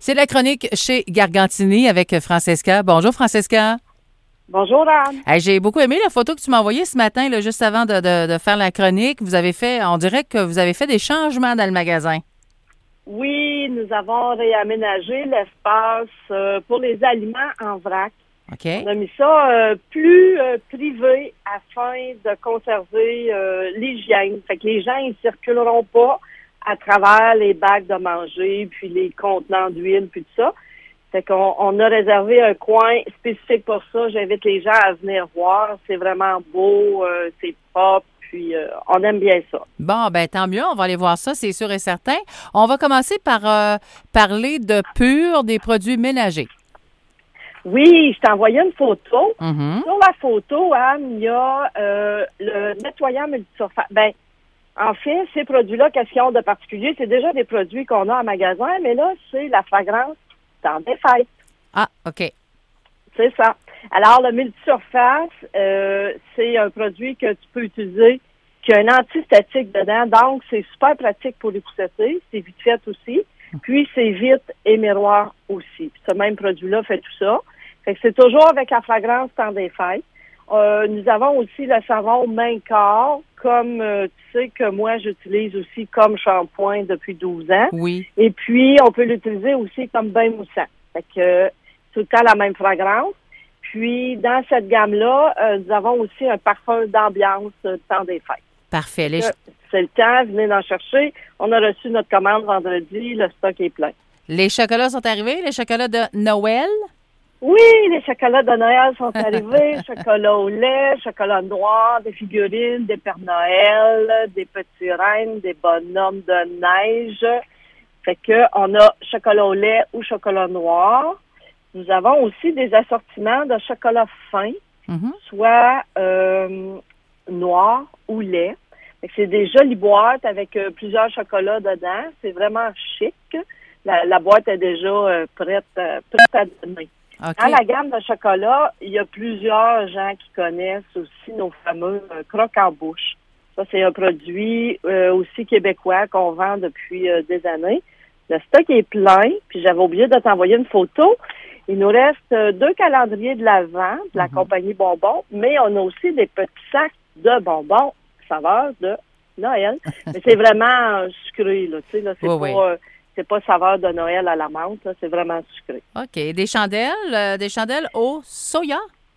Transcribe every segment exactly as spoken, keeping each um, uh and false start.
C'est la chronique chez Gargantini avec Francesca. Bonjour, Francesca. Bonjour, Anne. Hey, j'ai beaucoup aimé la photo que tu m'as envoyée ce matin, là, juste avant de, de, de faire la chronique. Vous avez fait, on dirait que vous avez fait des changements dans le magasin. Oui, nous avons réaménagé l'espace euh, pour les aliments en vrac. OK. On a mis ça euh, plus euh, privé afin de conserver euh, l'hygiène. Fait que les gens, ils circuleront pas à travers les bacs de manger, puis les contenants d'huile, puis tout ça. Fait qu'on on a réservé un coin spécifique pour ça. J'invite les gens à venir voir. C'est vraiment beau, euh, c'est propre, puis euh, on aime bien ça. Bon, ben tant mieux, on va aller voir ça, c'est sûr et certain. On va commencer par euh, parler de Pur, des produits ménagers. Oui, je t'ai envoyé une photo. Mm-hmm. Sur la photo, Anne, il y a euh, le nettoyant multisurface. Ben, en fait, ces produits-là, qu'est-ce qu'ils ont de particulier? C'est déjà des produits qu'on a en magasin, mais là, c'est la fragrance dans des fêtes. Ah, OK. C'est ça. Alors, le multisurface, euh, c'est un produit que tu peux utiliser qui a un antistatique dedans, donc c'est super pratique pour les poussetter. C'est vite fait aussi. Puis, c'est vite et miroir aussi. Puis, ce même produit-là fait tout ça. Fait que c'est toujours avec la fragrance temps des fêtes. Euh, nous avons aussi le savon main-corps, comme euh, tu sais que moi, j'utilise aussi comme shampoing depuis douze ans. Oui. Et puis, on peut l'utiliser aussi comme bain moussant. Fait que euh, tout le temps la même fragrance. Puis, dans cette gamme-là, euh, nous avons aussi un parfum d'ambiance euh, temps des fêtes. Parfait. Les... C'est le temps, venez d'en chercher. On a reçu notre commande vendredi, le stock est plein. Les chocolats sont arrivés, les chocolats de Noël? Oui, les chocolats de Noël sont arrivés, chocolat au lait, chocolat noir, des figurines, des Pères Noël, des petits reines, des bonhommes de neige. Fait que on a chocolat au lait ou chocolat noir. Nous avons aussi des assortiments de chocolat fin, mm-hmm. soit euh, noir ou lait. Fait que c'est des jolies boîtes avec euh, plusieurs chocolats dedans. C'est vraiment chic. La, la boîte est déjà euh, prête, euh, prête à donner. Okay. Dans la gamme de chocolat, il y a plusieurs gens qui connaissent aussi nos fameux euh, crocs en bouche. Ça, c'est un produit euh, aussi québécois qu'on vend depuis euh, des années. Le stock est plein, puis j'avais oublié de t'envoyer une photo. Il nous reste euh, deux calendriers de l'Avent de la mm-hmm. compagnie Bonbons, mais on a aussi des petits sacs de bonbons saveur de Noël. Mais c'est vraiment euh, sucré, là. Tu sais, là, c'est oui, pas... oui. Euh, c'est pas saveur de Noël à la menthe, là, c'est vraiment sucré. OK. Des chandelles, euh, des chandelles au soya?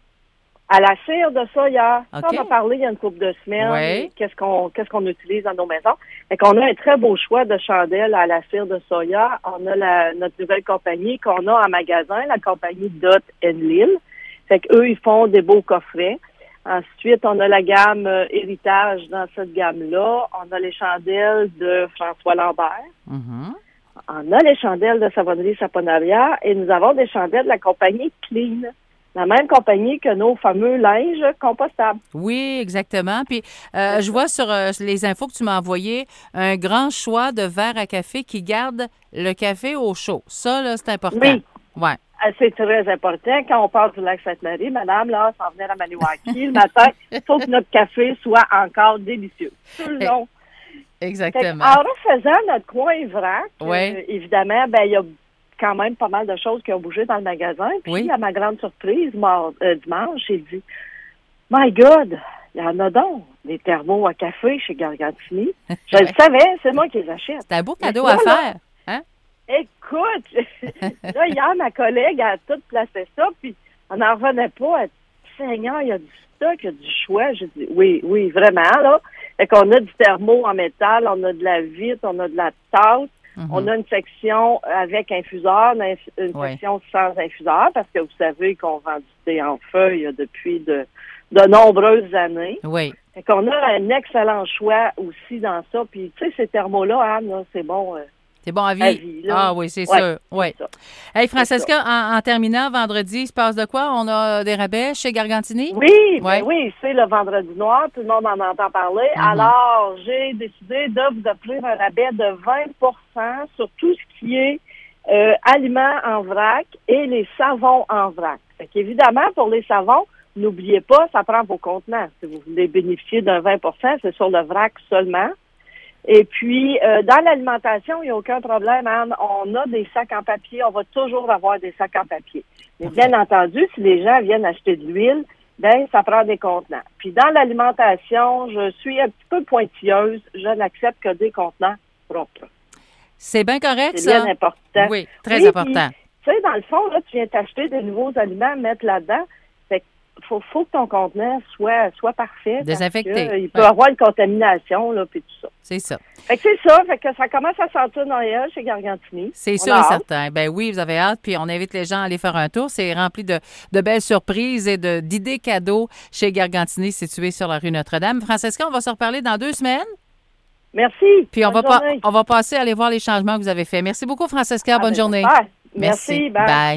À la cire de soya. Okay. Ça, on a parlé il y a une couple de semaines. Oui. Qu'est-ce qu'on qu'est-ce qu'on utilise dans nos maisons? Fait qu'on a un très beau choix de chandelles à la cire de soya. On a la, notre nouvelle compagnie qu'on a en magasin, la compagnie Dot and Lille. Fait qu'eux, ils font des beaux coffrets. Ensuite, on a la gamme euh, Héritage dans cette gamme-là. On a les chandelles de François Lambert. Mm-hmm. On a les chandelles de Savonnerie Saponaria et nous avons des chandelles de la compagnie Clean, la même compagnie que nos fameux linges compostables. Oui, exactement. Puis, euh, je vois sur euh, les infos que tu m'as envoyées un grand choix de verres à café qui gardent le café au chaud. Ça, là, c'est important. Oui. Ouais. C'est très important. Quand on part du lac Sainte-Marie, madame, là, sans venir à Maniwaki, le matin, il faut que notre café soit encore délicieux. Tout le long. Exactement. En refaisant notre coin vrac, ouais. euh, évidemment, ben il y a quand même pas mal de choses qui ont bougé dans le magasin. Puis, oui. à ma grande surprise, mort, euh, dimanche, j'ai dit, My God, il y en a donc des thermos à café chez Gargantini. Je ouais. le savais, c'est moi qui les achète. C'est un beau cadeau à faire. Hein? Écoute, là, hier, ma collègue a tout placé ça, puis on n'en revenait pas. Elle dit, Seigneur, il y a du stock, il y a du choix. J'ai dit, oui, oui, vraiment, là. Fait qu'on a du thermo en métal, on a de la vitre, on a de la tasse, mm-hmm. on a une section avec infuseur, une ouais. section sans infuseur, parce que vous savez qu'on vend du thé en feuille depuis de, de nombreuses années. Oui. Fait qu'on a un excellent choix aussi dans ça. Puis, tu sais, ces thermos-là, Anne, là, c'est bon... Euh, C'est bon à vie. À vie ah oui, c'est ouais, sûr. Oui. Hey, Francesca, en, en terminant, vendredi, il se passe de quoi? On a des rabais chez Gargantini? Oui, ouais. ben oui, c'est le vendredi noir. Tout le monde en entend parler. Mm-hmm. Alors, j'ai décidé de vous offrir un rabais de vingt pour cent sur tout ce qui est euh, aliments en vrac et les savons en vrac. Fait qu'évidemment, pour les savons, n'oubliez pas, ça prend vos contenants. Si vous voulez bénéficier d'un vingt pour cent, c'est sur le vrac seulement. Et puis, euh, dans l'alimentation, il n'y a aucun problème, Anne. On a des sacs en papier. On va toujours avoir des sacs en papier. Mais bien entendu, si les gens viennent acheter de l'huile, ben ça prend des contenants. Puis dans l'alimentation, je suis un petit peu pointilleuse. Je n'accepte que des contenants propres. C'est bien correct, C'est ça? bien important. Oui, très oui, important. Tu sais, dans le fond, là, tu viens t'acheter de nouveaux aliments, mettre là-dedans. Faut, faut que ton contenant soit, soit parfait. Désinfecté. Il peut y ouais. avoir une contamination, là, puis tout ça. C'est ça. Fait que c'est ça. Fait que ça commence à sentir Noël chez Gargantini. C'est on sûr et certain. Ben oui, vous avez hâte. Puis on invite les gens à aller faire un tour. C'est rempli de, de belles surprises et de, d'idées cadeaux chez Gargantini, situé sur la rue Notre-Dame. Francesca, on va se reparler dans deux semaines. Merci. Puis on bonne va, journée. pas, on va passer à aller voir les changements que vous avez faits. Merci beaucoup, Francesca. Ah, bonne ben, journée. j'espère. Merci. Merci. Bye. Bye.